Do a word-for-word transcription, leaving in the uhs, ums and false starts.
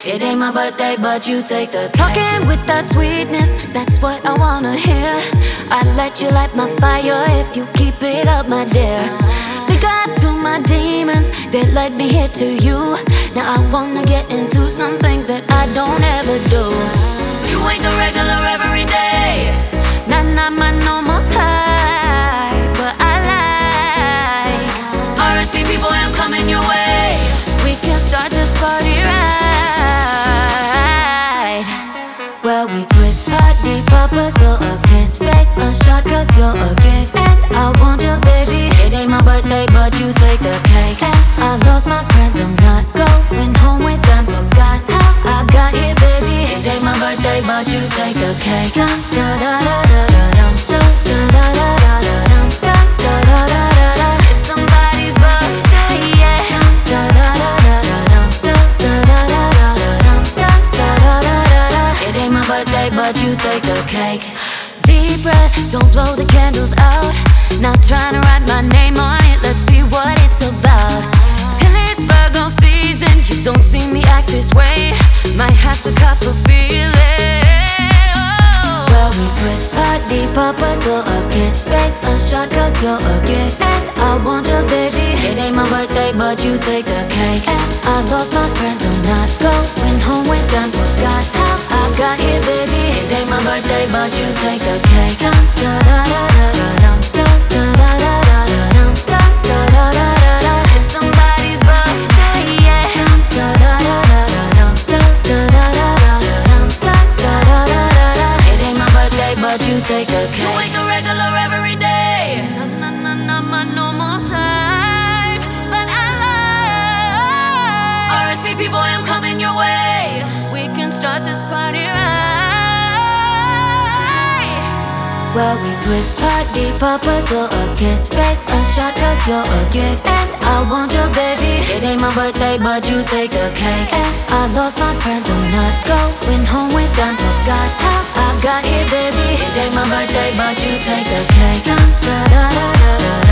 It ain't my birthday, but you take the cake. Talking with that sweetness, that's what I wanna hear. I'd let you light my fire if you keep it up, my dear. Big up to my demons that led me here to you. Now I wanna get into some things that I don't ever do. You ain't the regular everyday, not not my normal type, but I like R S V P, boy, I'm coming your way. We can start this party right. Well, we twist, party, poppers, blow a kiss, raise a shot, cause you're a gift. And I want you, baby. It ain't my birthday, but you take the cake. And I lost my friends, I'm not going home with them. Forgot how I got here, baby. It ain't my birthday, but you take the cake. Dun, da, da, da, da, da, dum, dun, da, da, da, da, da, dum, dun, da, da, da, da, da. It's somebody's birthday, yeah. Dun, da, da, da, da, da, dum, dun, da, da, da, da, da, dum, dun, da, da, da, da, da. It ain't my birthday, but you take the cake. Deep breath, don't blow the candles out. Not trying to write my name on it, let's see what it's about. Till it's Virgo season, you don't see me act this way. Might have to cop a feeling. Oh. Well, we twist, party, poppers, blow a kiss, raise a shot, cause you're a gift. And I want you, baby. It ain't my birthday, but you take the cake. And I lost my friends, I'm not going home with them. Forgot how I got here, baby. It ain't my birthday, but you take the cake. Dun, da, da, da, da, da, dum, dun, da, da, da, da, da, dum, dun, da, da, da, da, da. It's somebody's birthday, yeah. Dun, da, da, da, da, da, dum, dun, da, da, da, da, da, dum, dun, da, da, da, da, da. It ain't my birthday, but you take the cake. You ain't the regular everyday, not, not, not, not my normal type, but I like R S V P, boy, I'm coming your way. We can start this party right. Well, we twist, party, poppers, blow a kiss, raise a shot, cause you're a gift. And I want you, baby. It ain't my birthday, but you take the cake. And I lost my friends, I'm not going home with them. Forgot how I got here, baby. It ain't my birthday, but you take the cake. Dun, da, da, da, da, da, da.